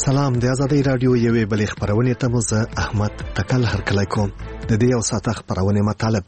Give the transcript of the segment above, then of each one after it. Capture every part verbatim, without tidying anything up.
سلام، د آزادۍ رادیو یوې بلې خبرونې ته مو زه احمد تکل هرکلی کوم. د دې یو ساعته خبرونې مطالب: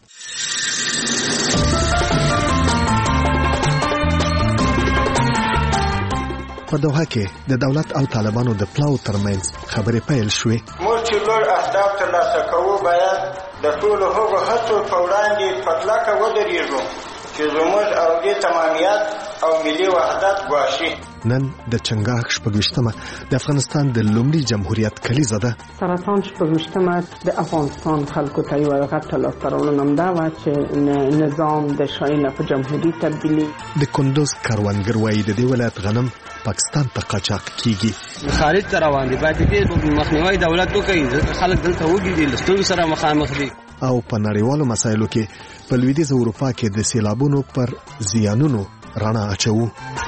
په دوحه کې د دولت او طالبانو د پلاو ترمنځ خبرې پیل شوې. موږ چې لوړ اهداف ترلاسه کوو باید د ټولو هغو هڅو په وړاندې په کلکه ودرېږو چې زموږ او دې تمامیت او ملي وحدت ګواښي. نن د چنګاښ شپږویشتمه د افغانستان د لومړي جمهوریت کلیزه ده. سرطان شپږویشتمه د افغانستان خلکو ته یوه غټه لاسته راوړنه همدا وه چې نظام د شاهي په جمهوري تبدیلي. د کندوز کروندګر وایي د دې ولایت غنم پاکستان ته قاچاق کیږي. خارج ته روان دي، باید دې مخنیوي دولت وکړي. خلک دلته وګړي دي له ستونزو سره مخامخ دي. او په نړیوالو مسایلو کې په لویدیځه اروپا کې د سیلابونو پر زیانونو رڼا اچوو.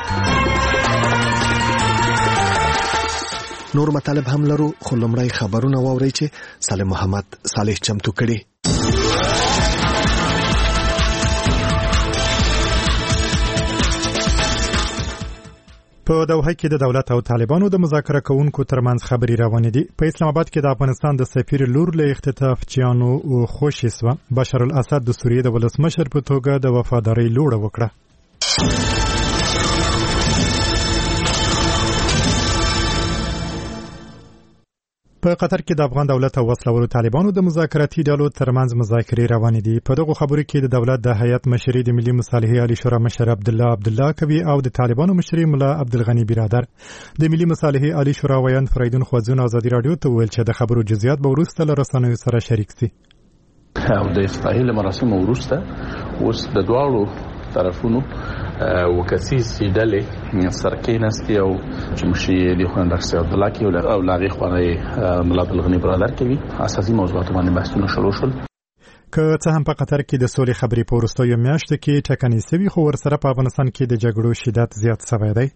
نور مطالب هم لرو، خو لومړی خبرونه واورئ چې صالح محمد صالح چمتو کړي. په دوحه کې د دولت او طالبانو د مذاکره کوونکو ترمنځ خبرې روانې دي. په اسلام آباد کې د افغانستان د سفیر لور له اختطاف چیانو خوشې سوه. بشار الاسد د سوریې د ولسمشر په توګه د وفادارۍ لوړه وکړه. په قطر کې د افغان دولت او وسلوالو طالبانو د مذاکراتي ډلو ترمنځ مذاکرې روانې دي. په دغه خبرو کې د دولت د هیئت مشري د ملي مصالحې عالی شورا مشر عبد الله عبد الله کوي او د طالبانو مشري ملا عبدالغني برادر. د ملي مصالحې عالی شورا ویان فریدون خوځون آزادي رادیو ته ویل چې د خبرو جزئیات به وروسته له رسنیو سره شریک شي. او د افتتاحي مراسم وروسته اوس د دواړو طرفونو وکسیز ډلې سرکېناستي او چې مشي د خوان ډاکټر عبد الله کې او لاغي خواني ملا عبدالغني برادر کوي اساسي موضوعات باندې بحثونه شروع شول. که څه هم په قطر کې د سولې خبرې په وروستیو میاشتو کې ټکنۍ سوي، خو ورسره په افغانستان کې د جګړو شدت زیات شوی دی.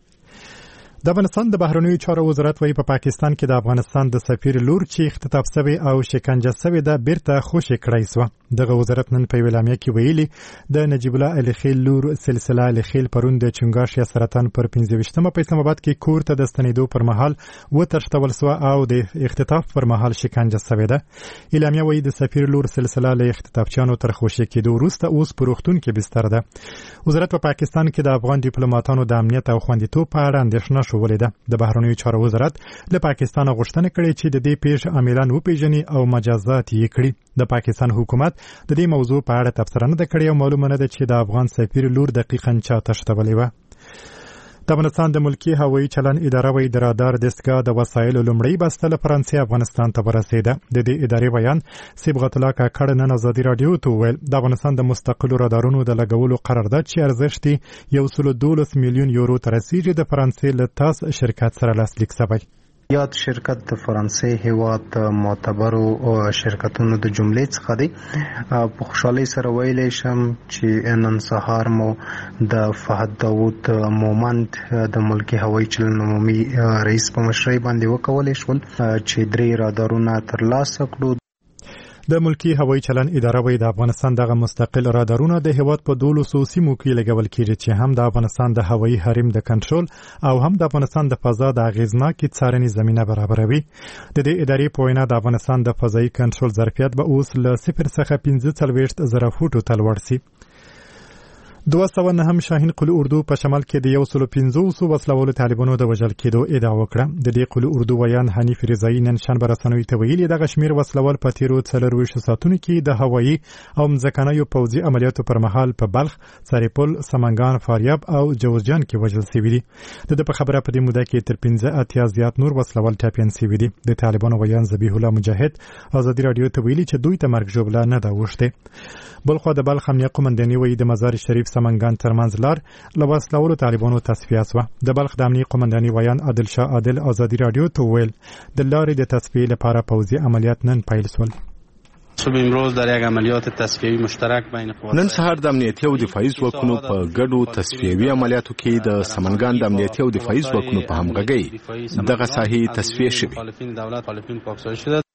د افغانستان د بهرنیو چارو وزارت وايي په پاکستان کې د افغانستان د سفیر لور چې اختطاف شوی او شکنجه شوی ده بیرته خوشي کړای سو. دغه وزارت نن په اعلامیه کې ویلي د نجیب الله الخیل لور سلسله الخیل پرون د چنګاښ یا سرطان پر پنځه په اسلام آباد کې کور ته د ستنېدو پر مهال وتښتول سو او د اختطاف پر مهال شکنجه شوی ده. اعلامیه وايي د سفیر لور سلسله له اختطافچانو تر خوشي کېدو وروسته اوس په روغتون کې بستر ده. وزارت په پاکستان کې د افغان ډیپلوماټانو د امنیت او خوندیتوب په اړه اندېښنه شولې ده. د بهرنیو چارو وزارت له پاکستان غوښتنه کړې چې د دې پیښې عاملان وپیژني او مجازات یې کړي. د پاکستان حکومت د دې موضوع په اړه تبصره نه کړې او معلومه نه ده چې د افغان سفیر لور دقیقاً چا تښتولې وه. د افغانستان د ملکی هوایي چلن اداره وایي د رادار دستګاه د وسایلو لومړی بسته له فرانسې افغانستان ته ورسېده. د دې ادارې بیان صبغت الله کاکړ نن آزادي رادیو ته وویل د افغانستان د مستقلو رادارونو د لګولو قرارداد چې ارزښت یو سل دولس میلیون یورو ته رسیږي د فرانسې له تاس شرکت سره لاسلیک شوی. یاد شرکت د فرانسې هیواد معتبرو شرکتونو د جملې څخه دی. په خوشحالۍ سره ویلی شم چې نن سهار مو د فهد داود مومند د ملکی هوایي چلن عمومي رئیس په مشرۍ باندې وکولی شول چې درې رادارونه ترلاسه کړو. د ملکی هوایي چلن اداره وایي د افغانستان دغه مستقل رادارونه د هیواد په دولسو سیمو کې لګول کېږي چې هم د افغانستان د هوایي حریم د کنټرول او هم د افغانستان د فضا د اغیزناکې څارنې زمینه برابروي. د دې ادارې په وینا د افغانستان د فضایي کنټرول ظرفیت به اوس له صفر څخه پنځه څلوېښت زره فوټو ته لوړ شي. دوه سوه نهم شاهین قلعه اردو په شمال کې د یو سل پنځوس وسلوالو طالبانو د وژل کېدو ادعا وکړه. د دې قلعه اردو ویان حنیف رضایي نن شنبه رسنیو ته ویلي دغه شمیر وسلوال په تیرو څلرویشتو ساعتونو کې د هوایي او مځکنیو پوځي عملیاتو پر مهال په بلخ، سرپل، سمنګان، فاریاب او جوزجان کې وژل شوي دي. د دې په خبره په دې موده کې تر پنځه اتیا زیات نور وسلوال ټاپیان شوي دي. د طالبانو ویان ذبیح الله مجاهد آزادي رادیو ته ویلي چې دوی ته مرګ ژوبله نه ده اوښتې. بلخو د بلخ امنیه قومنداني وایي د مزار شریف سمنګان ترمنځ لار له وسلوالو طالبانو تصفیه شوه. د بلخ د امنیه قومنداني ویان عادل شاه عادل آزادي رادیو ته وویل د لارې د تصفیې لپاره پوځي عملیات نن پیل شول. امروز در یک عملیات تصفیوی مشترک بین قوات نن سهار د امنیتي او دفاعي ځواکونو په ګډو تصفیوي عملیاتو کې د سمنګان د امنیتي او دفاعي ځواکونو په همغږۍ دغه ساحې تصفیه شوې.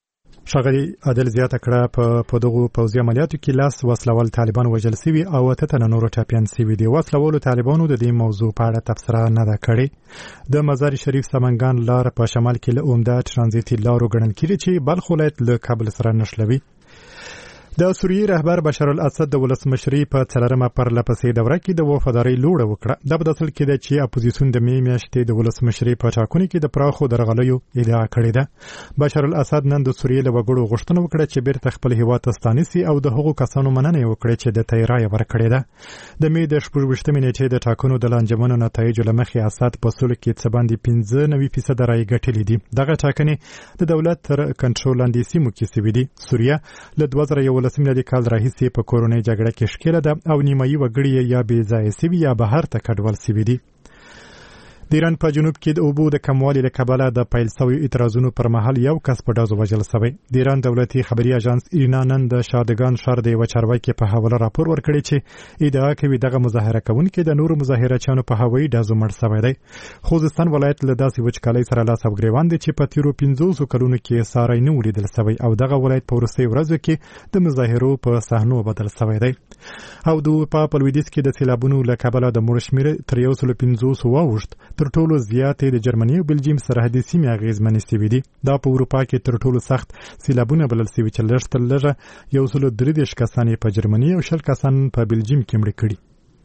ښاغلي عادل زیاته کړه په دغو پوځي عملیاتو کې لاس وسلوال طالبان وژل سوي او اته تنه نورو ټپیان سوي دي. وسلوالو طالبانو د دې موضوع په اړه تبصره نه ده کړې. د مزار شریف سمنګان لار په شمال کې له عمده ترانزیتي لارو ګڼل کېږي چې بلخ ولایت له کابل سره نښلوي. د سوریې رهبر بشار الاسد د ولسمشرۍ په څلورمه پرله پسې دوره کې د وفادارۍ لوړه وکړه. دا په داسې کې ده چې اپوزیسیون د مې میاشتې د ولسمشرۍ په ټاکنو کې د پراخو درغلیو ادعا کړې ده. بشار الاسد نن د سوریې له وګړو غوښتنه وکړه چې بیرته خپل هیواد ته ستانه سي او د هغو کسانو مننه وکړي چې د تای رایه ورکړې ده. د مې د شپږ ویشتمې نیټې د ټاکنو د لانجمنو نتایجو له مخې اسد په سلو کې څه باندې پنځه نوي فیصده رایې ګټلې دي. دغه ټاکنې د دولت تر کنټرول لاندې سیمو کې سوي دي. سوریه له دوه زره یولسم میلادي کال راهیسې په کورونی جګړه کې ښکېله ده او نیمایي وګړي یا بې ځایه سوي یا بهر ته کډوال سوي دي. د ایران په جنوب کې د اوبو د کموالي له کبله د پیل شویو اعتراضونو پر مهال یو کس په ډزو وژل شوی. د ایران دولتي خبري اژانس ایرنا نن د شادګان ښار د یوه چارواکي په حواله راپور ورکړی چې ادعا کوي دغه مظاهره کوونکي د نورو مظاهرچیانو په هوایي ډزو مړ شوی دی. خوزستان ولایت له داسې وچکالۍ سره لاس او ګریوان دی چې په تیرو پنځوسو کلونو کې ساری نه و لیدل شوی او دغه ولایت په وروستیو ورځو کې د مظاهرو په صحنو بدل شوی دی. او د اروپا په لویدیځ کې د سیلابونو له کبله د مړو شمېر تر یو سلو پنځوسو واوښت. تر ټولو زیاتې د جرمني او بلجیم سرحدي سیمې اغېزمنې سوي دي. دا په اروپا کې تر ټولو سخت سیلابونه بلل سوي چې لږ تر لږه یو سلو درې دېرش کسان یې په جرمني او شل کسان په بلجیم کې مړه کړي.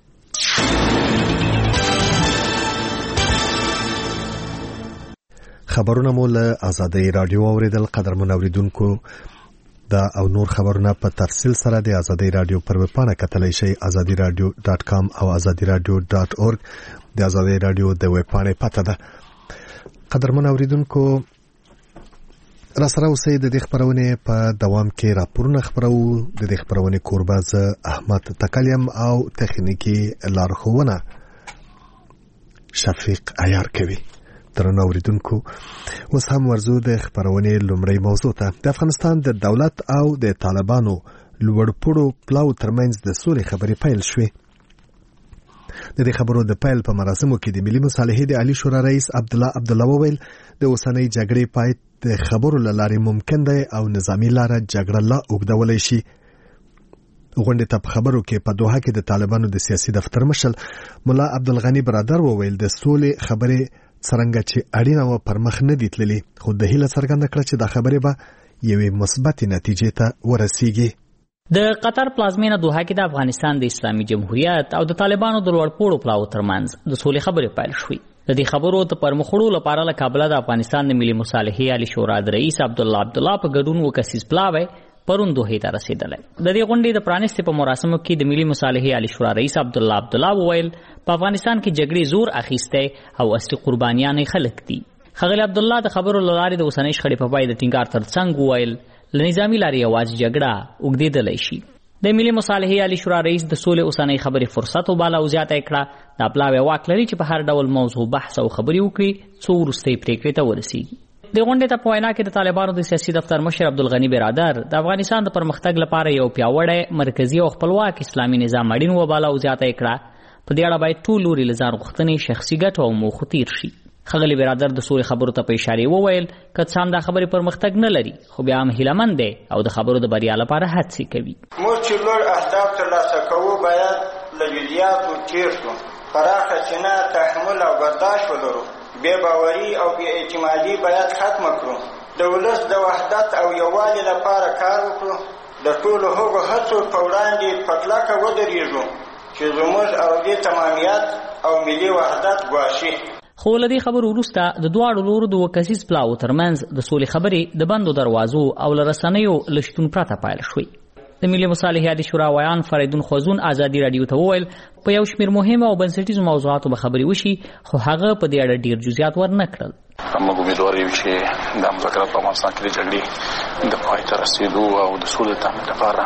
خبرونه مو له آزادۍ رادیو اوریدل. قدرمن اوریدونکو دا او نور خبرونه په تفصیل سره د آزادۍ رادیو پر ویب پاڼه کتلی شئ ازادي رادیو ډاټ کام او ازادي رادیو ډاټ اورګ. د آزادۍ رادیو د ویب پاڼې پته ده. قدرمن اوریدونکو را سره اوسئ. د دې خبرونې په دوام کې راپورونه خبرو. د دې خبرونې کوربه زه احمد تکلیم او تخنیکي لارښوونه شفیق عیار کوي. درنو اوریدونکو اوس هم ورزو د خبرونې لومړی موضوع ته. د افغانستان د دولت او د طالبانو لوړپوړو پلاو ترمنځ د سولې خبرې پیل شوې. د دې خبرو د پیل په مراسمو کې د ملي مصالحې د عالی شورا رئیس عبدالله عبدالله وویل د اوسنۍ جګړې پای د خبرو له لارې ممکن دی او نظامي لاره جګړه لا اوږدولی شي. غونډې ته په خبرو کې په دوحه کې د طالبانو د سیاسي دفتر مشر ملا عبدالغني برادر وویل د سولې خبرې څرنګه چې اړینه و پر مخ نه دي تللي، خو د هیله څرګنده کړه چې دا خبرې به یوې مثبتې نتیجې ته ورسیږي. د قطر پلازمینه دوحه کې د افغانستان د اسلامي جمهوریت او د طالبانو د لوړپوړو پلاو ترمنځ د سولې خبرې پیل شوې. د دې خبرو ته پر مخړو لپاره له کابل د افغانستان د ملي مصالحې عالی شورا د رئیس عبدالله عبدالله په ګډون وکسیز پلاوی پرون دوحې ته رسیدلی. د دې غونډې د پرانیستې په مراسمو کې د ملي مصالحې عالی شورا رئیس عبدالله عبدالله وویل په افغانستان کې جګړې زور اخیستی او اصلي قربانیان یې خلک دي. ښاغلي عبدالله د خبرو له لارې د اوسنۍ شخړې په پای د ټینګار ترڅنګ وویل له نظامي لارې یوازې جګړه اوږدېدلی شي. د ملي مصالحې عالی شورا رئیس د سولې اوسنۍ خبرې فرصت وباله او زیاته یې کړه دا پلاوی واک لري چې په هر ډول موضوع بحث او خبرې وکړي څو وروستۍ پرېکړې ته ورسیږي. د غونډې ته په وینا کې د طالبانو د سیاسي دفتر مشر عبدالغني برادر د افغانستان د پرمختګ لپاره یو پیاوړی مرکزي او خپلواک اسلامي نظام اړین وباله او زیاته یې کړه په دې اړه باید ټول لوري له ځان غوښتنې شخصي ګټو او موخو تیر شي. ښاغلي برادر د سولې خبرو ته په اشارې وویل که څه هم دا خبرې پرمختګ نه لري خو بیا هم هیلهمند دی او د خبرو د بریا لپاره هڅې کوي. موږ چې لوړ اهداف ترلاسه کوو باید له جزیاتو تیر شو، پراخه سینه تحمل او برداشت ولرو، بې باوري او بې اعتمادي باید ختمه کړو، د ولس د وحدت او یووالي لپاره کار وکړو، د ټولو هغو هڅو په وړاندې په کلکه ودرېږو چې زموږ او دې تمامیت او ملي وحدت ګواښي. خو له دې خبرو وروسته د دواړو لورو د اووه کسیز پلاو ترمنځ د سولې خبرې د بندو دروازو او له رسنیو له شتون پرته پیل شوې. د ملي مصالحې عالی شورا ویان فریدون خوزون ازادي رادیو ته وویل په یو شمېر مهم او بنسټیزو موضوعاتو به خبرې وشي خو هغه په دې اړه ډېر جزئیات ورنه کړل. موږ امیدوار یو چې د مذاکرات په افغانستان کې د جګړې د پای ته رسېدو او د سولې تامین لپاره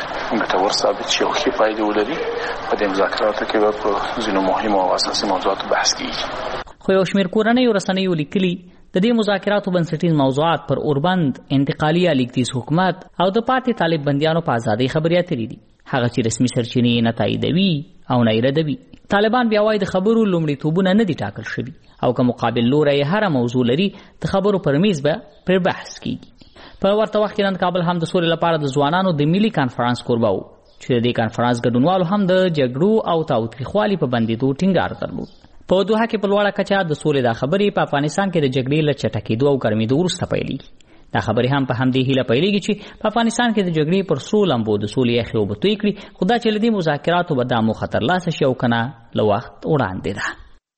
ګټور ثابت شي او ښې پایلې ولري. په دې مذاکراتو کې به په ځینو مهمو او اساسي موضوعاتو بحث کېږي. خو یو شمېر کورنیو رسنیو لیکلي د دې مذاکراتو بنسټیز موضوعات پر اوربند، انتقالي یا لیکدیز حکومت او د پاتې طالب بندیانو په ازادۍ خبرې اترې دي، هغه چې رسمي سرچینې یې نه تاییدوي او نه یې ردوي. طالبان بیا وایي د خبرو لومړیتوبونه نه دي ټاکل شوي او که مقابل لوری یې هره موضوع لري د خبرو پر میز به پر بحث کېږي. په ورته وخت کې نن کابل هم د سولې لپاره د ځوانانو د ملي کانفرنس کوربه و چې د دې کانفرنس ګډونوالو هم د جګړو او تاوتریخوالي په بندیدو ټینګار درلود. په دوحه کې په لوړه کچه د سولې د خبرې په افغانستان کې د جګړې له چټکېدو او ګرمېدو وروسته پیلېږي. دا خبرې هم په همدې هیله پیلېږي چې په افغانستان کې د جګړې پر سرو لمبو د سولې یخې اوبه توی کړي، خو دا چې له دې مذاکراتو به دا موخه ترلاسه شي او که نه له وخت وړاندې ده.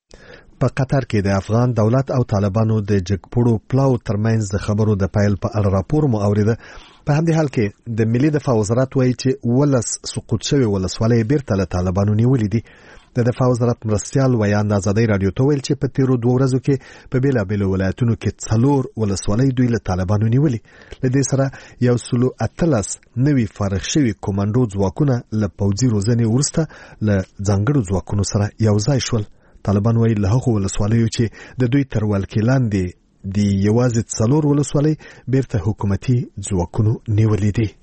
په قطر کې د افغان دولت او طالبانو د جګپوړو پلاو ترمنځ د خبرو د پیل په اړه راپور مو اوریده. په همدې حال کې د ملي دفاع وزارت وایي چې ولس سقوط شوی ولسوالۍ بیرته له طالبانو نیولې دي. د دفاع وزارت مرستیال ویاند ازادۍ رادیو ته ویل چې په تیرو دوه ورځو کې په بیلابیلو ولایتونو کې څلور ولسوالۍ دوی له طالبانو نیولې. له دې سره یو سلو اتلس نوي فارغ شوي کومانډو ځواکونه له پوځي روزنې وروسته له ځانګړو ځواکونو سره یو ځای شول. طالبان وایي له هغو ولسوالیو چې د دوی تر ولکې لاندې د یوازې څلور ولسوالۍ بیرته حکومتي ځواکونو نیولې دي.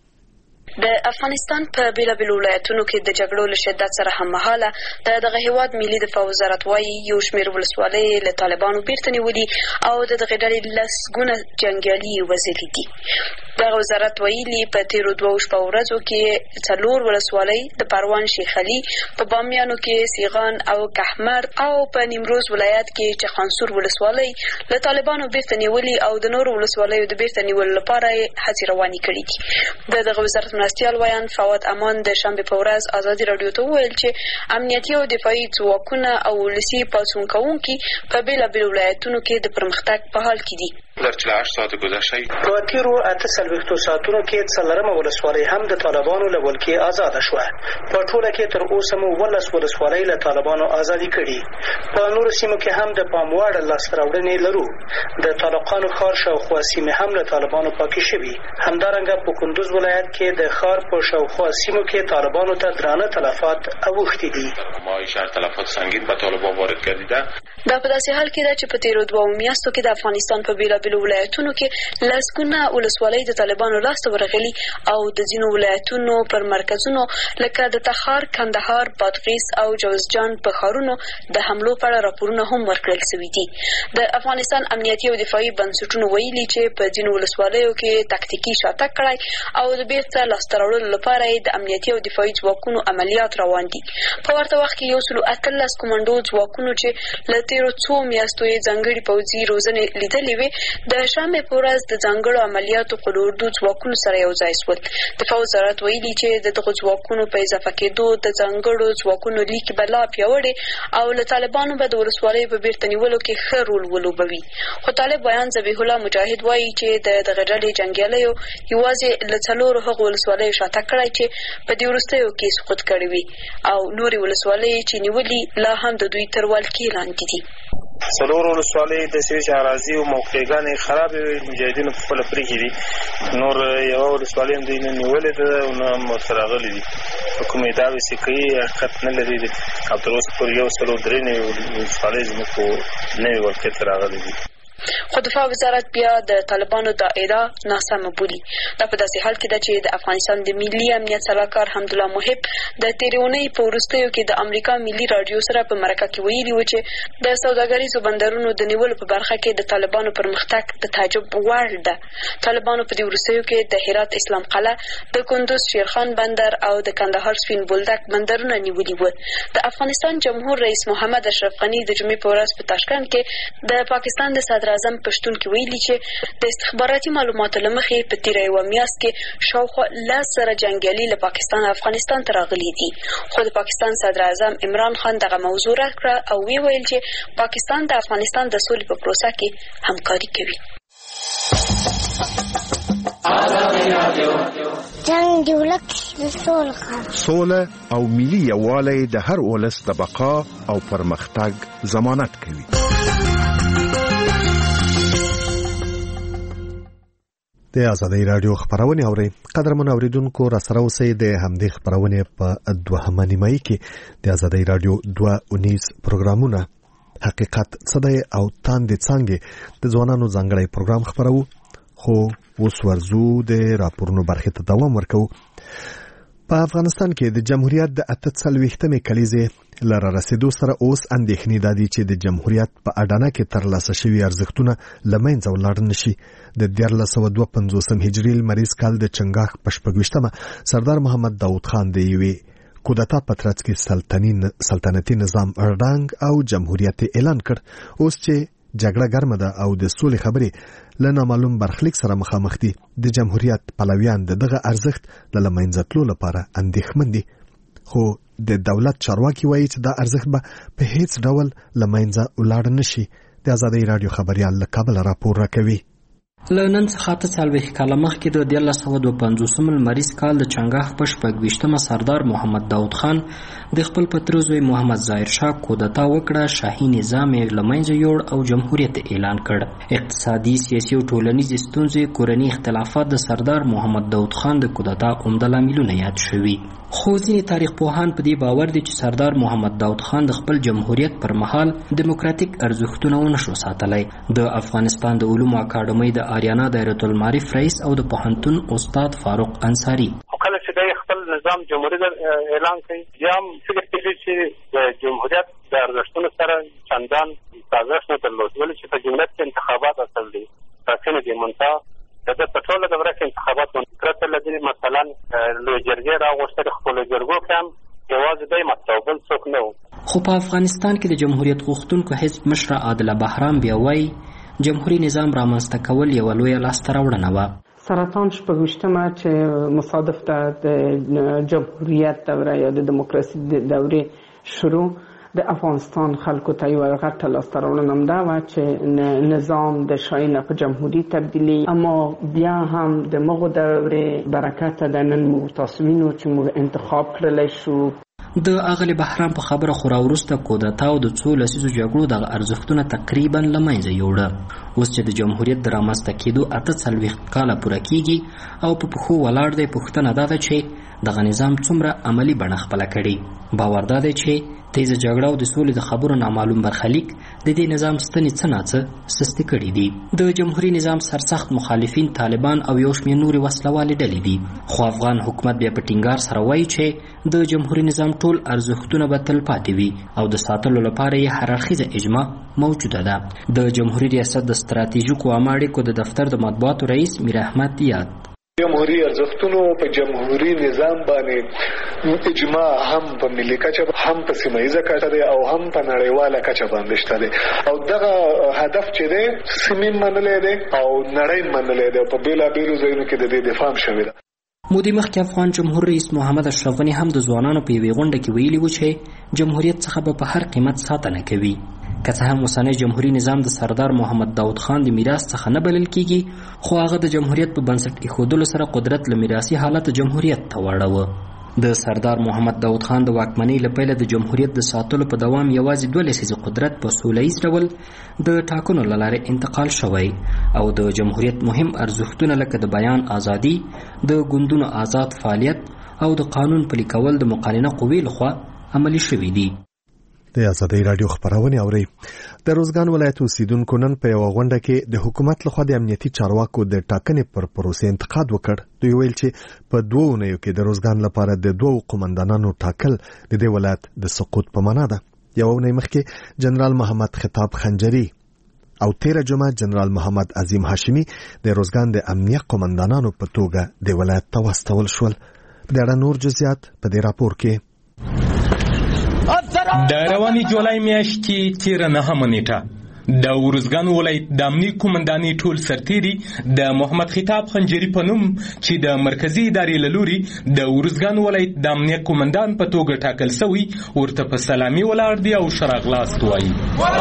د افغانستان په بیلابیلو ولایتونو کې د جګړو له شدت سره هممهاله د دغه هیواد ملي دفاع وزارت وایي یو شمېر ولسوالۍ له طالبانو بیرته نیولي او د دغې ډلې لسګونه جنګیالي یې وژلي دي. دغه وزارت ویلي په تیرو دوه شپږ ورځو کې څلور ولسوالۍ د پروان شیخ علي، په بامیانو کې سیغان او کهمرد او په نیمروز ولایت کې چخانسور ولسوالۍ له طالبانو بیرته نیولي او د نورو ولسوالیو د بیرته نیولو لپاره یې هڅې روانې کړي دي. د دغه وزارت مرستیال ویان فواد امان د شنبې په ورځ ازادي راډیو ته وویل چې امنیتي او دفاعي ځواکونه او ولسي پاڅون کوونکي په بیلابیلو ولایتونو کې د پرمختګ په حال کې دي. در چهل و هشت ساعت گذشته په تیرو اته څلوېښتو ساعتونو کې څلورمه ولسوالۍ هم د طالبانو له ولکې آزاده شوه. په ټوله کې تر اوسه مو ولس ولسوالۍ له طالبانو ازادي کړي. په نورو سیمو کې هم د پام وړ لاسته راوړنې لرو. د طالقانو ښار شاوخوا سیمې هم له طالبانو پاکې شوي. همدارنګه په کندوز ولایت کې د ښار په شاوخوا سیمو کې طالبانو ته درانه تلفات اوښتي دي. ما شهر تلفات سنگین به طالبان وارد کردیده. دا په داسې حال کې ده چې په تیرو دوه میاشتو کې د افغانستان په بیلابیلو ولایتونو کې لسګونه ولسوالۍ د طالبانو لاسته ورغلي او د ځینو ولایتونو پر مرکزونو لکه د تخار، کندهار، بادغیس او جوزجان په ښارونو د حملو په اړه راپورونه هم ورکړل شوي دي. د افغانستان امنیتي او دفاعي بنسټونو ویلي چې په ځینو ولسوالیو کې تکتیکي شاتګ کړی او د بیرته لاسته راوړلو لپاره د امنیتي او دفاعي ځواکونو عملیات روان دي. په ورته وخت کې یو سلو اتلس کومانډو ځواکونو چې له تیرو څو میاشتو یې ځانګړي پوځي روزنې لیدلې وې د شنبې په ورځ د ځانګړو عملیاتو قلوردو ځواکونو سره یو ځای شول. دفاع وزارت ویلي چې د دغو ځواکونو په اضافه کېدو د ځانګړو ځواکونو لیک به لا پیاوړې او له طالبانو به د ولسوالیو په بیرته نیولو کې ښه رول ولوبوي. خو طالب بیان ذبیح الله مجاهد وایي چې د دغه ډلې جنګیالیو یوازې له څلورو هغو ولسوالیو شاته کړی چې په دې وروستیو کې سقوط کړي وي او نورې ولسوالۍ چې نیولي لا هم د دوی تر ولکې لاندې دي. څلور ولسوالۍ د سوي چې اراضي او موقعګانې خرابې وي، مجاهدینو په خپله پرېښي دي. نور یوه ولسوالۍ هم دوی نه نیولې ده او نه هم ورته راغلي دي. په کومې دعوې چې کوي حقیقت نه لري او تر اوسه پورې یو سلو درې نوي ولسوالۍ زموږ په نوې ولکې ته راغلي دي. خو دفاع وزارت بیا د طالبانو دا ادعا ناسمه بولي. دا په داسې حال کې ده چې د افغانستان د ملي امنیت سلاکار حمدالله محب د تېرې اونۍ په وروستیو کې د امریکا ملي راډیو سره په مرکه کې ویلي و چې د سوداګریزو بندرونو د نیولو په برخه کې د طالبانو پرمختګ د تعجب وړ ده. طالبانو په دې وروستیو کې د هرات اسلام قلعه، د کندوز شیرخان بندر او د کندهار سپین بولدک بندرونه نیولي وو. د افغانستان جمهور رئیس محمد اشرف غني د جمعې په ورځ په تاشکند کې د پاکستان د صدر اعظم پښتون کې ویلي چې د استخباراتي معلوماتو له مخې په تیره یوه میاشت کې شاوخوا لس زره جنګیالي له پاکستان او افغانستان ته راغلي دي. خو د پاکستان صدر اعظم عمران خان دغه موضوع رد کړه او وی ویل چې پاکستان د افغانستان د سولې په پروسه کې همکاري کوي. جنګ د ولک د سوله او ملي یووالی د هر ولس د بقا او پرمختګ ضمانت کوي. د ازادۍ راډیو خبرونه اوري. قدرمن اوریدونکو را سره اوسئ د همدې خبرونه په دوهمه نیمایي کې د ازادۍ راډیو دوه اونیس پروګرامونه حقیقت څه دی او تاندې څنګه د ځوانانو ځانګړی پروګرام خبرو. خو اوس ورزو د راپورونو برخې ته دوام ورکو. په افغانستان کې د جمهوریت د اته څلوېښتمې کلیزې لره رسیدو سره اوس اندېښنې دادي چې د جمهوریت په اډانه کې ترلاسه شوي ارزښتونه له منځه ولاړ نشي. د دیارلس سوه دوه پنځوسم هجري لمریز کال د چنګاښ په شپږویشتمه سردار محمد داود خان د یوې کودتا په ترڅ کې سلطنتي نظام ړنګ او جمهوریت اعلان کړ. اوس چې جګړه ګرمه ده او د سولې خبرې له نامعلوم برخلیک سره مخامخ دي، د جمهوریت پلویان د دغه ارزښت له له منځه تلو لپاره اندېښمن دي. خو د دولت چارواکي وایي چې دا ارزښت به په هیڅ ډول له منځه ولاړ نشي. د آزادۍ راډیو خبریال له کابل راپور راکوي. له نن څخه اته څلوېښت کاله مخکې د دیارلس سوه دوه پنځوسم لمریز کال د چنګاښ په شپږویشتمه سردار محمد داود خان د خپل پتر زوی محمد ظاهر شاه کودتا وکړه، شاهي نظام یې له منځه یوړ او جمهوریت اعلان کړ. اقتصادي، سیاسي او ټولنیزې ستونزې، کورني اختلافات د سردار محمد داود خان د کودتا عمده لاملونه یاد شوي. خو ځینې تاریخ پوهان په دې باور دي چې سردار محمد داود خان د خپل جمهوریت پر مهال دیموکراتیک ارزښتونه ونه شو ساتلی. د افغانستان د علومو اکاډمۍ د آریانا دایرة المعارف رئیس او د پوهنتون استاد فاروق انصاري کله چې د خپل نظام جمهوریت اعلان کړي، بیا هم فکر کوي چې د جمهوریت د ارزښتونو سره چندان سازش نه درلود، ولې چې په جمهوریت کې انتخابات اصل دي، ټاکنې دي، منتها د په ټوله دوره کې انتخابات پرته له دې مثلا لویې جرګې راغوښتلې، خپلو جرګو کې هم یوازې دی مطلب بل څوک نه و. خو په افغانستان کې د جمهوریت غوښتونکو حزب مشره عادله بهرام بیا وایي جمهوری نظام رامنځته کول یوه لویه لاسته راوړنه وه. سرطان شپږویشتمه چې مصادف ده د جمهوریت دوره یا د دموکراسي دورې شروع، د افغانستان خلکو ته یوه غټه لاسته راوړنه هم دا وه چې نظام د شاهي نه په جمهوري تبدیلي، اما بیا هم د مغو دورې برکته د نن موږ تاسو وینو چې موږ انتخاب کړلی شو. د اغلې بهرام په خبره خو راوروسته کودتا او د څو لسیزو جګړو دغه ارزښتونه تقریبا له منځه یوړه. اوس چې د جمهوریت د رامنځته کېدو اته څلوېښت کاله پوره کیږي او په پښو ولاړ دی، پوښتنه دا ده چې دغه نظام څومره عملي بڼه خپله کړې. باور دا دی چې تیزه جګړه او د سولې د خبرو نامعلوم برخلیک د دې نظام ستنې څه ناڅه سستې کړي دي. د جمهوري نظام سرسخت مخالفین طالبان او یو شمېر نورې وسلوالې ډلې دي. خو افغان حکومت بیا په ټینګار سره وایي چې د جمهوري نظام ټول ارزښتونه به تل پاتې وي او د ساتلو لپاره یې هررخیزه اجماع موجوده ده. د جمهوري ریاست د ستراتیژیکو عامه اړیکو د دفتر د مطبوعاتو رئیس میر احمد یاد جمهوری ارزښتونو په جمهوری نظام باندې اجماع هم په ملي کچه هم په سیمه ییزه کچه دی او هم په نړیواله کچه باندې شته دی او دغه هدف چې دی سیمې منلې دی او نړۍ منلې دی په بیلابیلو ځایونو کې د دې دفاع شوې ده. مودې مخکې افغان جمهور رئیس محمد اشرف غني هم د ځوانانو په یوې غونډه کې ویلي و چې جمهوریت څخه به په هر قیمت ساتنه کوي. که څه هم اوسنی جمهوري نظام د سردار محمد داود خان د میراث څخه نه بلل کیږي، خو هغه د جمهوریت په بنسټ ایښودلو سره قدرت له میراثي حالت جمهوریت ته واړوه. د سردار محمد داود خان د واکمنۍ له پیله د جمهوریت د ساتلو په دوام یوازې دوه لسیزې قدرت په سوله ییز ډول د ټاکنو له لارې انتقال شوی او د جمهوریت مهم ارزښتونه لکه د بیان ازادي، د ګوندونو آزاد فعالیت او د قانون پلي کول د مقننه قوې لخوا عملي شوي دي. د آزادۍ راډیو خبرونه اوري. د روزګان ولایت اوسیدونکو نن په یو غونډه کې د حکومت لخوا د امنیتي چارواکو د ټاکنې پر پروسې انتقاد وکړ. دوی ویل چې په دوه اونیو کې د روزګان لپاره د دوه قومندانانو ټاکل د دې ولایت د سقوط په معنا ده. یو اونۍ مخکې جنرال محمد خطاب خنجري او تیره جمعه جنرال محمد عظیم هاشمي د روزګان د امنیه قومندانانو په توګه د ولایت ته واستول شول. د اړه نور جزئیات په دې راپور کې. د رواني جولای میاشت کې تیره نهمه نیټه د ورزګان ولایت د امنیه قومندانۍ ټول سرتیري د محمد خطاب خنجري په نوم چې د مرکزی ادارې له لوري د ورزګان ولایت د امنیه قومندان په توګه ټاکل شوی ورته په سلامي ولاړ دی او شراغلاست وایي.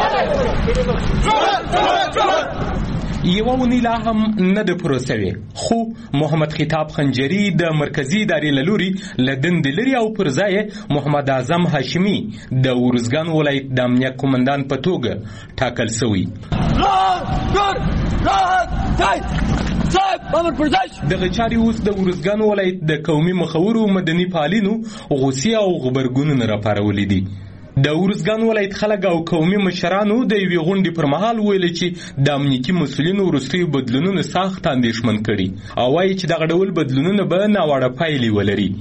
یوه اونۍ لا هم نه ده پوره شوې، خو محمد خطاب خنجري د مرکزي ادارې له لوري له دندې لري او پر ځای محمد اعظم هاشمي د ورزګان ولایت د امنیه قومندان په توګه ټاکل شوی. دغه چارې اوس د ورزګان ولایت د قومي مخورو مدني فعالینو غوسې او غبرګونونه راپارولي دي. د ورزګان ولایت خلک او قومي مشرانو د یوې غونډې پر مهال ویل چې د امنیتي مسؤلینو وروستیو بدلونونه سخت اندېښمن کړي او وایي چې دغه ډول بدلونونه به ناوړه پایلې ولري.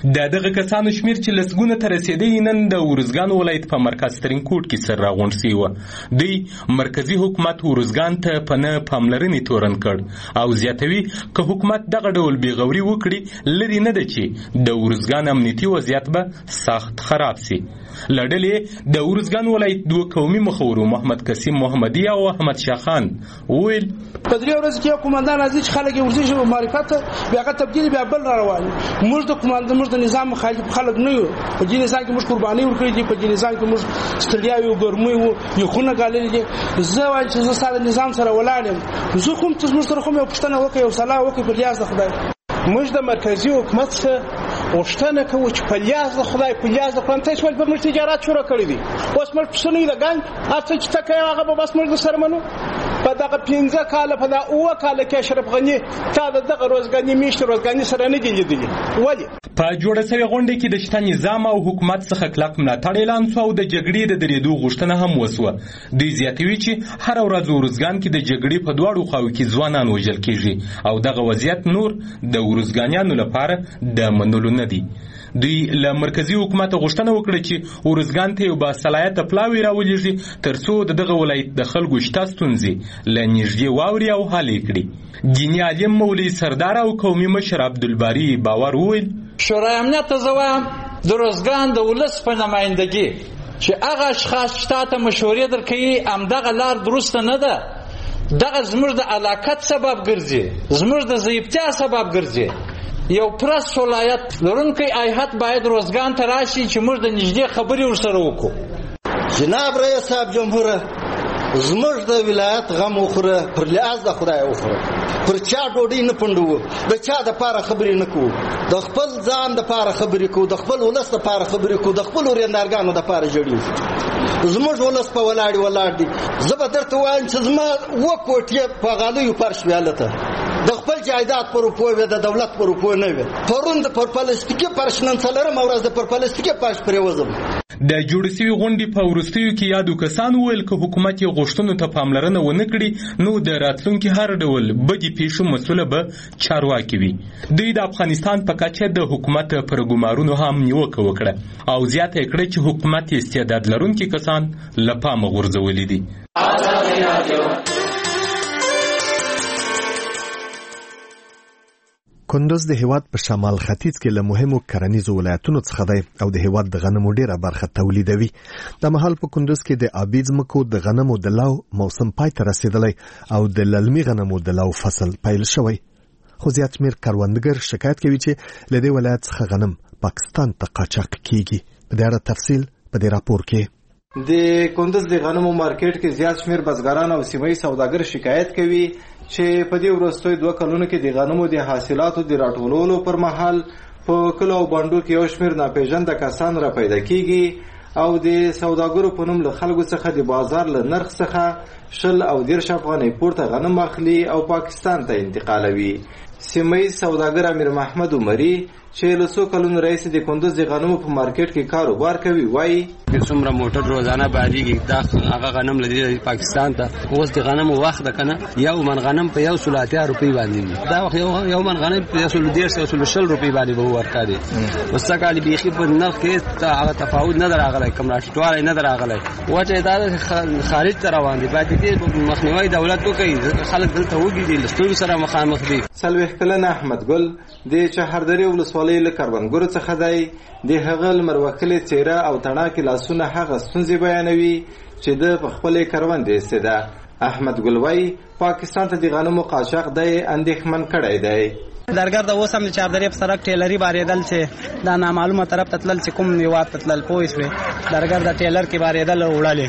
د دغه کسانو شمیر چې لسګونه ته رسېدی نن د ارزګان ولایت په مرکز ترینکوټ کې سر راغونډ سوی و. دوی مرکزی حکومت ارزګان ته په نه پاملرنې تورن کړ او زیاتوي که حکومت دغه ډول بېغوري وکړي لري نه ده چې د ارزګان امنیتي وضعیت به سخت خراب سي. له ډلې د ارزګان ولایت دوه قومي مخورو محمد قسیم محمدي او احمد شاه خان وویل په درې ورځې کې قومندان راځي چې خلک یې ورځي شي معرفت بیا هغه تبدیل بیا بل را روان موږ د قومندان موږ د نظام مخالف خلک نه یو. په دې نظام کې موږ قرباني ورکړې دي، په دې نظام کې موږ ستړیاوي او ګرمۍ وو یو خونه غاللې دي. زه وایم چې زه ساده نظام سره ولاړ یم، زه کوم چې موږ سره کوم یو پښتنه وکړي او صلاح وکړي په لیاز د خدای. موږ د مرکزی حکومت څخه غوښتنه کوو چې په لیاز د خدای په لیاز د قانون تاسو ول په موږ تجارت شروع کړی دي. اوس موږ پښتنې د ګنج اته چې تکه هغه به بس موږ سره منو. په دغه پنځه کاله په دا اوه کاله کې اشرف غنی تا دغه روزګانی میشت روزګانی سره نه دی لیدلی. ولی په جوړه سوي غونډه کې د شته نظام او حکومت څخه کلک ملاتړ اعلان شو او د جګړې د درېدو غوښتنه هم وسوه. دوی زیاتوي چې هر ورځ ارزګان کې د جګړې په دواړو خواو کې ځوانان وژل کیږي او دغه وضعیت نور د ارزګانیانو لپاره د منلو نه دی. دوی له مرکزی حکومت غوښتنه وکړه چې ارزګان ته یو باصلاحیته پلاوی راولېږي ترڅو د دغه ولایت د خلکو شته ستونزې له نږدې واوري او حل یې کړي. دیني عالم مولوي سردار او قومي مشر عبدالباري باور وویل شورای امنیت ته زوام د ارزګان د ولس په نمایندګي چې هغه اشخاص شته مشورې درکوي همدغه لار درسته نه ده. دغه زموږ د علاقت سبب ګرځي، زموږ د ضعیفتیا سبب ګرځي. یو پرس ولایت لرونکی ایهات باید روزګان ته راشي چې موږ د نږدې خبرې ورسره وکړو. جناب رئیس صاحب جمهوره زموږ د ولایت غم وخوره پر لیاز د خدای وخوره، پر چا ډوډۍ نه پندو، د چا د پاره خبرې نه کوو، د خپل ځان د پاره خبرې کوو، د خپل ولس د پاره خبرې کوو، د خپل ورندارګانو د پاره جوړیو. زموږ ولس په ولاړ ولاړ دي. زه به درته وایم چې زما و کوټې په غالیو فرش ویالته د خپل جایداد پر روپو د دولت پر روپو نه وي. پرون د پر پلاستیکي فرش نن څلورم ورځ د پر پلاستیکي فرش پرې وځم. د جوړ شوي غونډې په وروستیو کې یادو کسان وویل که حکومت یې غوښتنو ته پاملرنه ونه کړي نو د راتلونکي هر ډول بدې پیښو مسؤله به چارواکي وي. دوی د افغانستان په کچه د حکومت پر ګمارونو هم نیوکه وکړه او زیاته یې کړه چې حکومت استعداد لرونکي کسان له پامه غورځولي دي. کندوز د هیواد په شمال ختیځ کې له مهمو کرنیزو ولایتونو څخه دی او د هیواد د غنمو ډیره برخه تولیدوي. د مهال په کندوز کې د آبي ځمکو د غنمو د لو موسم پای ته رسیدلی او د للمي غنمو د لو فصل پیل شوی. خو زیات شمېر کروندګر شکایت کوي چې له دې ولایت څخه غنم پاکستان ته قاچاق کیږي. په دې اړه تفصیل په دې راپور کې. د کندوز د غنمو مارکیټ کې زیات شمېر بزګران او سیمایي سوداګر شکایت کوي چې په دې وروستیو دوه کلونو کې د غنمو د حاصلاتو د راټولولو پر مهال په کلو او بانډو کې یو شمېر ناپېژانده کسان را پیدا کیږي او د سوداګرو په نوم له خلکو څخه د بازار له نرخ څخه شل او دېرش افغانۍ پورته غنم اخلي او پاکستان ته انتقالوي. سیمایي سوداګر امیر محمد عمري چې له څو کلونو راهیسې د کندوز د غنمو په مارکیټ کې کاروبار کوي وایي څومره موټر روزانه بارېږي دا هغه غنم له دې پاکستان ته اوس د غنمو وخت ده که نه یو من غنم په یو سل اتیا روپۍ باندې دا وخت یو من غنم په یو سل دېرش یو سل شل روپۍ باندې به ورکړي. اوس څه کال بیخي په نرخ کې هغه تفاوت نه ده راغلی، کم راټیټوالی نه ده راغلی. وجه دا خارج ته روان دي باید دې مخنیوی دولت وکړي. خلک دلته وږي دي له ستونزو سره مخامخ دي. څلوېښت کلن احمد ګل د چهاردرې ولسوالۍ له کروندګرو څخه دی. د هغه لمر وکلې څېره او تڼاکې لاسونه هغه ستونزې بیانوي چې د په خپلې کروندې ایستې ده. احمد ګل وایي پاکستان ته د غنمو قاچاق دی اندېښمن کړی دی. درګر د اوس هم چاردرې په سړک ټیلري بارېدل چې دا نامعلومه طرف ته تلل چې کوم هېواد ته تلل پوه شوې درګر د ټیلر کې بارېدل وړلې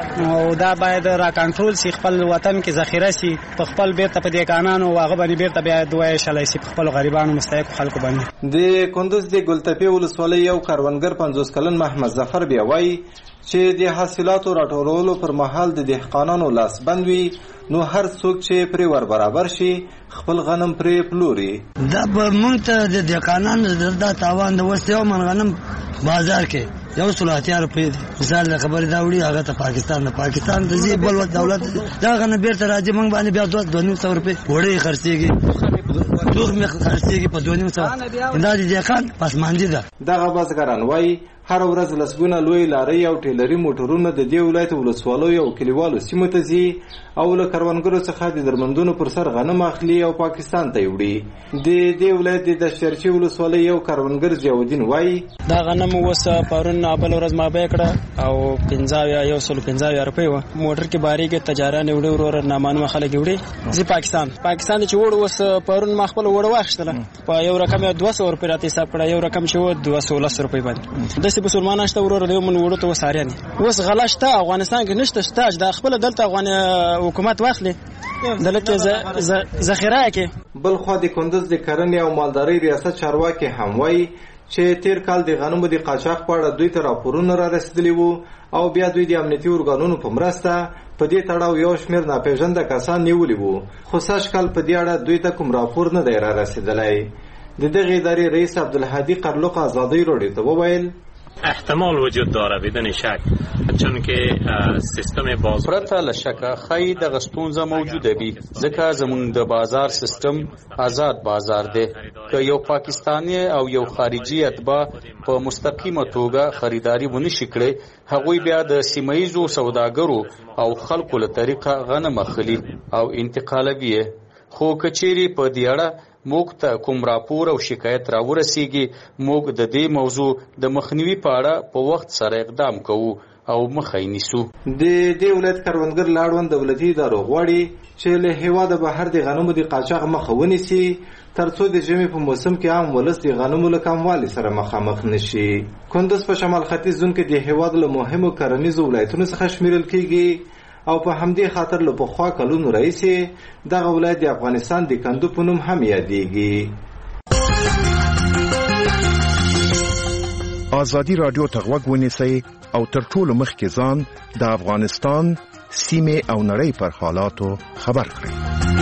او دا باید را کنټرول شي، خپل وطن کې ذخیره شي، په خپل بیرته په دهقانانو هغه باندې بیرته بیا دوایشلی شي په خپلو غریبانو مستحقو خلکو باندې. د کندوز د ګلتپې ولسوالۍ یو کروندګر پنځوس کلن محمد ظفر بیا وایي چې د حاصلاتو راټولولو پر مهال د دهقانانو لاس بند وي نو هر څوک چې پرې ور برابر شي خپل غنم پرې پلوري. دا به مونږ ته د دهقانانو دا تاوان د اوس یو من غنم بازار کې یو سل اتیا روپۍ دی. مثال د خبرې دا وړي هغه ته پاکستان نه پاکستان ته ځي بل دولت دا غنم بیرته راځي موږ باندې بیا دوه دوه نیم سوه روپۍ وړۍ خرڅېږي. تودوخه مې خرڅېږي په دوه نیم سوه دا د دهقان پسماندي ده. دغه بزګران وایي هر ورځ لسګونه لوی لارۍ او ټیلري موټرونه د دې ولایت ولسوالیو او کلیوالو سیمو ته ځي او له کروندګرو څخه د درمندونو پر سر غنم اخلي او پاکستان ته وړي. د دې ولایت د دشترچي ولسوالۍ یو کروندګر ضیاءالدین وایي دا غنم اوس پرون بل ورځ ما بیه کړه او پنځه یو سل پنځه روپۍ وه. موټر کې باریږي تجاران وړي ورور نامعلومه خلک وړي ځي پاکستان پاکستان چې وړ اوس پرون ما خپل وړ واخیستله په یو رقم دوه سوه روپۍ راته حساب کړه یو رقم چې و دوه سوه لس روپۍ باندې داسې مسلمانان شته ورور دی من وړو ته وساریان اوس غلا شته افغانستان کې نشته شته د خپل دلته افغان حکومت واخلي دلته ذخیره کې. بل خو د کندز د کرنې او مالدارۍ ریاست چارواکي هم وایي چې تیر کال د غنمو د قاچاق په اړه دوی ته راپورونه را رسیدلي وو او بیا دوی د امنیتي ارګانونو په مرسته په دې تړاو یو شمېر ناپېژانده کسان نیولي وو خو سږ کال په دې اړه دوی ته کوم راپور نه دی را رسېدلی. د دغې ادارې رئیس عبدالهادي قرلق ازادۍ راډیو ته وویل احتمال وجود داره بدون شک چون که سیستم باز پرته له شکه خی د غستونزه موجوده وي ځکه زموږ د بازار سیستم آزاد بازار دی که یو پاکستانی او یو خارجي اتباع په مستقیمه توګه خریداري ونشي کړي هغوی بیا د سیمایزو سوداګرو او خلکو له طریقه غنم اخلي او انتقالوي خو کچيري په دې اړه موږ ته کوم راپور او شکایت را ورسیږي موږ د دې موضوع د مخنیوي په اړه په وخت سره اقدام کوو او مخه یې نیسو. د دې ولایت کروندګر لاړوند دولتي ادارو غواړي چې له هېواده بهر د غنمو د قاچاق مخه ونیسي تر څو د ژمي په موسم کې عام ولس د غنمو له کموالي سره مخامخ نشي. کندز په شمال ختیځ زون کې د هېواد له مهمو کرنیزو ولایتونو څخه شمیرل کیږي او په همدې خاطر له پخوا کلونو راهیسې دغه ولایت د افغانستان د کندو په نوم هم یادېږي. ازادي راډیو ته غوږ ونیسئ او تر ټولو مخکې ځان د افغانستان سیمې او نړۍ پر حالاتو خبر کړئ.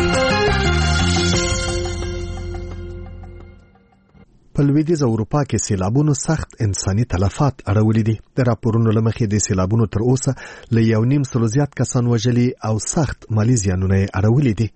په لویدیځ اروپا کې سیلابونو سخت انساني تلفات اړولي دي. د راپورونو له مخې د سیلابونو تر اوسه له یو نیم سلو زیات کسان وژلي او سخت مالي زیانونه یې اړولي دي.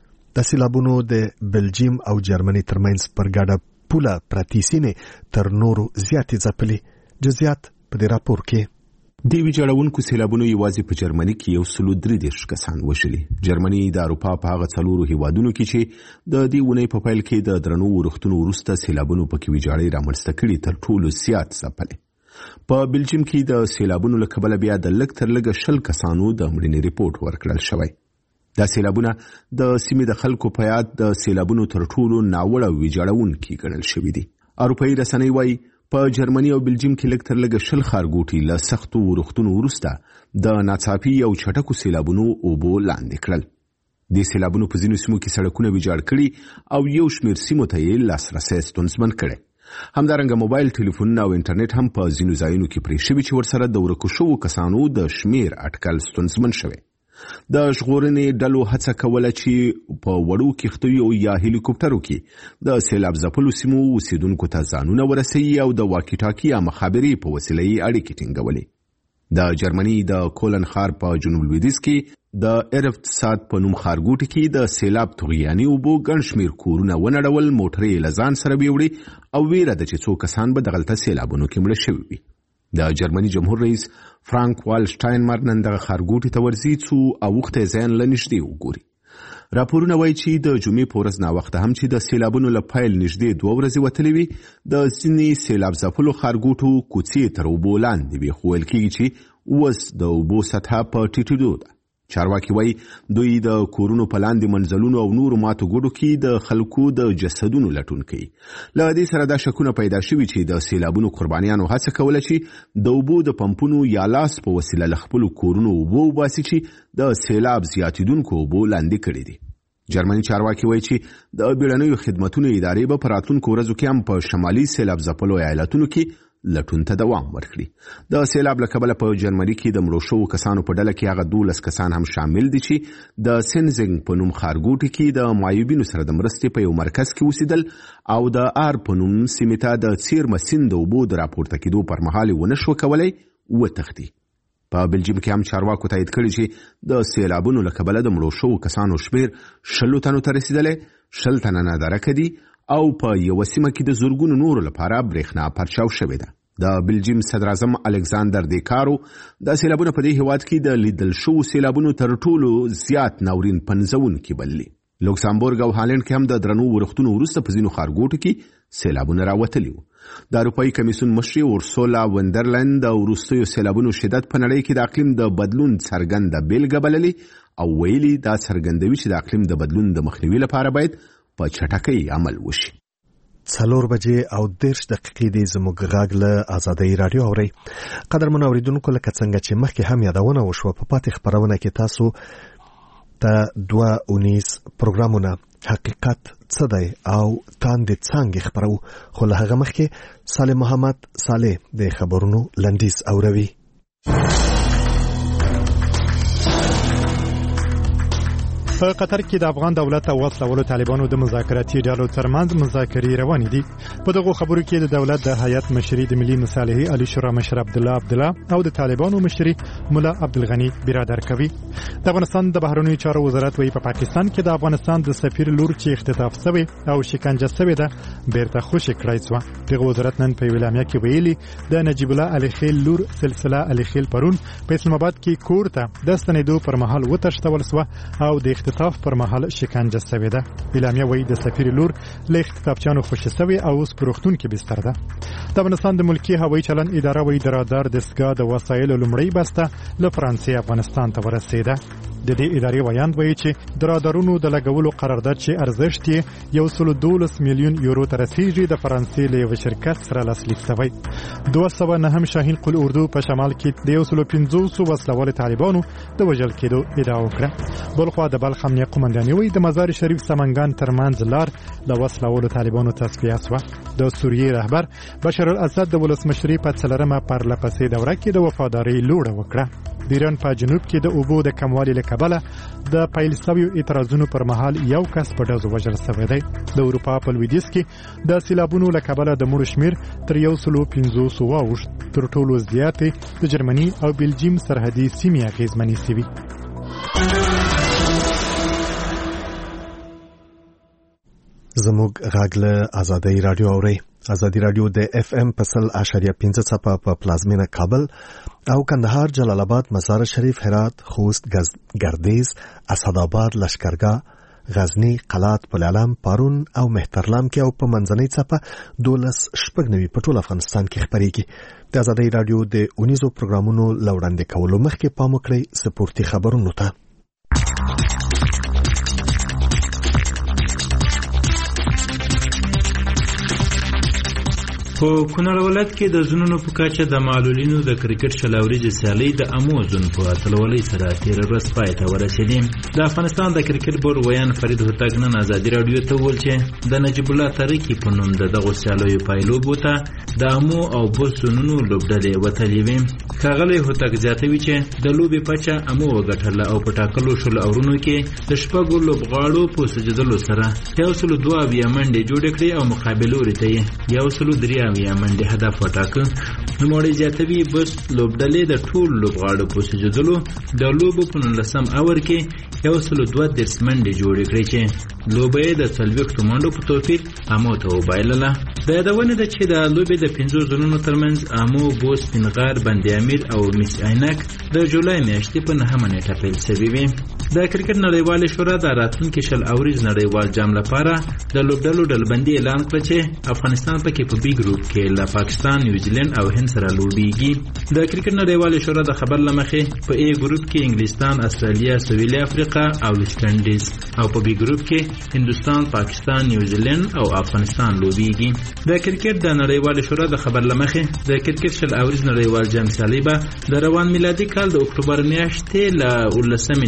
د سیلابونو د بلجیم او جرمني ترمنځ پر ګډه پوله پرتې سیمې تر نورو زیاتې ځپلي. جزئیات په دې راپور کې. د ویجاړونکو سیلابونو یوازې په جرمني کې یو سلو درې دېرش کسان وژلي. جرمني د اروپا په هغه څلورو هیوادونو کې چې د دې اونۍ په پیل کې د درنو ورښتونو وروسته سیلابونو پکې ویجاړۍ رامنځته کړي تر ټولو زیات ځپلي. په بلجیم کې د سیلابونو له کبله بیا د لږ تر لږه شل کسانو د مړینې ریپورټ ورکړل شوی. دا سیلابونه د سیمې د خلکو په یاد د سیلابونو تر ټولو ناوړه ویجاړونکي ګڼل شوي دي. اروپایي رسنۍ وایي په جرمني او بلجیم کې لږ تر لږه شل ښارګوټي له سختو ورښتونو وروسته د ناڅاپي او چټکو سیلابونو اوبو لاندې کړل. د سیلابونو په ځینو سیمو کې سړکونه ویجاړ کړي او یو شمېر سیمو ته یې لاسرسی ستونزمن کړی. همدارنګه موبایل ټلیفونونه او انټرنیټ هم په ځینو ځایونو کې پرې شوي چې ورسره د ورکو شوو کسانو د شمېر اټکل ستونزمن شوی. د ژغورنې ډلو هڅه کوله چې په وړو کښتیو یا هلیکوپټرو کې د سیلاب ځپلو سیمو اوسیدونکو ته ځانونه ورسوي او د واکي ټاکي یا مخابرې په وسیله یې اړیکې ټینګولې. د جرمني د کولن ښار په جنوب لویدیځ کې د ارفت سات په نوم ښارګوټي کې د سیلاب طغیاني اوبو ګڼ شمېر کورونه ونړول، موټرې له ځان سره بیوړې او ویره ده چې څو کسان به دغلته سیلابونو کې مړه شوي وي. د جرمني جمهور رئیس فرانک والشټاینمر نن دغه ښارګوټي ته ورځي څو اوښتی ځای له نږدې وګوري. راپورونه وایي چې د جمعې په ورځ ناوخته هم چې د سیلابونو له پیل نږدې دوه ورځې وتلې وي د ځینې سیلاب ځپلو ښارګوټو کوڅې تر اوبو لاندې وي، خو ویل کېږي چې اوس د اوبو سطحه په ټیټېدو ده. چارواکي وایي دوی د کورونو په لاندې منزلونو او نورو ماتو ګوډو کې د خلکو د جسدونو لټون کوي. له دې سره دا شکونه پیدا شوي چې د سیلابونو قربانیانو هڅه کوله چې د اوبو د پمپونو یا لاس په وسیله له خپلو کورونو اوبه وباسي چې د سیلاب زیاتېدونکو اوبو لاندې کړي دي. جرمني چارواکي وایي چې د بیړنیو خدمتونو ادارې به په راتلونکو ورځو کې هم په شمالي سیلاب ځپلو ایالتونو کې لټون ته دوام ورکړي. د سیلاب له کبله په جرمني کې د مړو شوو کسانو په ډله کې هغه دولس کسان هم شامل دي چې د سینزنګ په نوم ښارګوټي کې د معیوبینو سره د مرستې په یو مرکز کې اوسېدل او د آر په نوم سیمې ته د څیرمه سیند د اوبو د راپورته کېدو پر مهال یې ونه شوه کولی وتښتي. په بلجیم کې هم چارواکو تایید کړي چې د سیلابونو له کبله د مړو شوو کسانو شمیر شلو تنو ته رسیدلی، شل تنه نادرکه دي او په یوه سیمه کې د زرګونو نورو لپاره برېښنا پرچاو شوې ده. د بلجیم صدر اعظم الکساندر دیکارو د سیلابونو په دې هیواد کې د لیدل شوو سیلابونو تر ټولو زیات ناورین پنځونکي بللي. لوکسامبورګ او هالند کې هم د درنو ورښتونو وروسته په ځینو ښارګوټو کې سیلابونه راوتلي وو. د اروپایي کمیسیون مشري اورسولا وندرلند د وروستیو سیلابونو شدت په نړۍ کې د اقلیم د بدلون څرګنده بیلګه بللې او ویلي دا څرګندوي چې د اقلیم د بدلون د مخنیوي لپاره باید په چټکۍ عمل وشي. څلور بجې او دېرش دقیقې دي زموږ غږ له ازادۍ راډیو اورئ. قدرمنو اورېدونکو، لکه څنګه چې مخکې هم یادونه وشوه، په پاتې خپرونه کې تاسو ته دوه اونیز پروګرامونه حقیقت څه دی او تاندې څانګې خپرو، خو له هغه مخکې صالح محمد صالح د خبرونو لنډیز اوروي. په قطر کې د افغان دولت او وسلوالو طالبانو د مذاکراتي ډلو ترمنځ مذاکرې روانې دي. په دغه خبرو کې د دولت د هیئت مشري د ملي مصالحې علي شورا مشر عبد الله عبد الله او د طالبانو مشري مولا عبدالغني برادر کوي. د افغانستان د بهرنیو چارو وزارت وایي په پاکستان کې د افغانستان د سفیر لور چې اختطاف شوی او شکنجه شوی ده بیرته خوشي کړای شو. دغه وزارت نن په اعلامیه کې ویلي د نجیب الله علي خیل لور سلسله علي خیل پرون په اسلام آباد کې کور ته د ستنېدو پر مهال وتښتول شو او د اختطاف پر مهال شکنجه شوې ده. اعلامیه وایي د سفیر لور له اختطافچیانو خوشي شوې او اوس په روغتون کې بستر ده. د افغانستان د ملکي هوایي چلن اداره وایي د رادار دستګاه د وسایلو لومړۍ بسته له فرانسې افغانستان ته ورسېده. د دې ادارې ویاند وایي چې د رادارونو د لګولو قرارداد چې ارزښت یې یو سل دولس میلیون یورو ته رسیږي د فرانسې له یو شرکت سره لاسلیک شوی. دوه سوه نهم شاهین قل اردو په شمال کې د یو سل پنځوسو وسلوال طالبانو د وژل کېدو ادعا وکړه. بلخوا د بلخ امنیه قومنداني وایي د مزار شریف سمنګان ترمنځ لار له وسلوالو طالبانو تصفیه شوه. د سوریې رهبر بشار الاسد د ولسمشرۍ په څلورمه پرله پسې دوره کې د وفادارۍ لوړه وکړه. د ایران په جنوب کې د اوبو د کموالي له کبله د پیل شویو اعتراضونو پر مهال یو کس په ډزو وژل شوی دی. د اروپا په لویدیځ کې د سیلابونو له کبله د مړو شمیر تر یو سلو پنځوسو واوښت. تر ټولو زیاتې د جرمني او بلجیم سرحدي سیمې اغېزمنې شوي. زموږ غږ له ازادۍ راډیو اورئ. ازادي راډیو د اف ام په سل اشاریه پنځه څپه په پلازمینه کابل او کندهار، جلال آباد، مزار شریف، هرات، خوست، گردیز، اسداباد، لشکرګاه، غزنی، قلات، پلعلم، پارون او مهترلام کې او په منځنۍ څپه دولس شپږ نوي په ټول افغانستان کې خپرېږي. د ازادۍ راډیو د اونیزو پروګرامونو له وړاندې کولو مخکې پام وکړئ سپورتي خبرونو ته. په کونړ ولایت کې د زونونو په کچه د معلولینو د کرکټ شلوريجې سیالۍ د اموزون په اتلولۍ سره تیر ورځ پای ته ورسېدې. د افغانستان د کرکټ بورډ ویان فرید هوتک نن ازادي راډیو ته وویل چې د نجیب الله تاریخي په نوم د دغو سیالیو پایلوبو ته د امو او بوسونونو لوبډلې وتلې وې. ښاغلی هوتک زیاتوي چې د لوبې پچه امو وګټله او په ټاکلو شلو اورونو کې د شپږو لوبغاړو په سجدلو سره یو سلو دوه اویا منډې جوړې کړې او مقابل لوري ته یې یو سلو درې اویا منډې هدف وټاکه. نوموړی زیاتوي بس لوبډلې د ټولو لوبغاړو په سجدلو د لوبو په نولسم اور کې یو سلو دوه دېرش منډې جوړې کړې چې لوبه یې د څلوېښتو منډو په توپیر امو ته وبایلله. د یادونې ده چې د لوبې د پنځو زونونو ترمنځ امو، بوس، سپینغار، بند امیر او مس عینک د جولای میاشتې په نهمه نیټه پیل شوې وې. د کرکټ نړیوالې شورا د راتلونکي شل اوریز نړیوال جام لپاره د لوبډلو ډلبندي اعلان کړه چې افغانستان پکې په بي ګروپ کې له پاکستان، نیوزیلند او هند سره لوبېږي. د کرکټ نړیوالې شورا د خبر له مخې په ای ګروپ کې انګلستان، استرالیا، سویلي افریقا او ویسټ انډیز او په بي ګروپ کې هندوستان، پاکستان، نیوزیلند او افغانستان لوبېږي. د کرکټ د نړیوالې شورا د خبر له مخې د کرکټ شل اوریز نړیوال جام سیالۍ به د روان میلادي کال د اکتوبر میاشتې له اوولسمې نیټې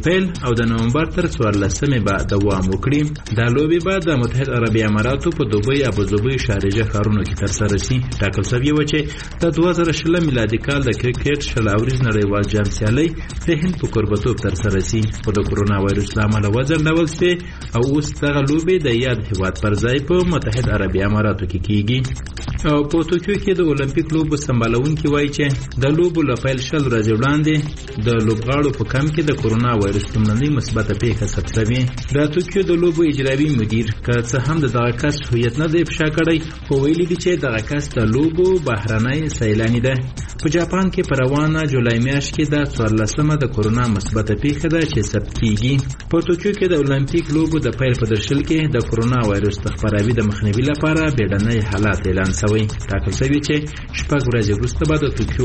پیل او د نومبر تر څوارلسمې به دوام وکړي. دا لوبې به د متحد عربي اماراتو په دوبۍ، ابوظبي، شارجه ښارونو کې ترسره شي. ټاکل شوې وه چې د دوه زره شلم میلادي کال د کرکټ شل اوریز نړیوال جام سیالۍ د هند په کوربتوب ترسره شي، خو د کرونا وایرس له امله وځنډول شوې او اوس دغه لوبې د یاد هیواد پر ځای په متحد عربي اماراتو کې کیږي. او په توکیو کې د اولمپیک لوبو سمبالونکي وایي چې د لوبو له پیل شل ورځې وړاندې د لوبغاړو په کمپ کې د کرونا وایرس لومړنۍ مثبته پیښه ثبت شوې. د توکیو د لوبو اجرایي مدیر که څه هم د دغه کس هویت نه دی افشا کړی، خو ویلي دي چې دغه کس د لوبو بهرنی سیلاني ده. په جاپان کې په روانه جولای میاشت کې د څوارلسمه د کرونا مثبته پیښه ده چې ثبت کیږي. په توکیو کې د اولمپیک لوبو د پیل په درشل کې د کرونا وایرس د خپراوي د مخنیوي لپاره بیړنی حالات اعلان شوی. ټاکل شوی چې شپږ ورځې وروسته به د توکیو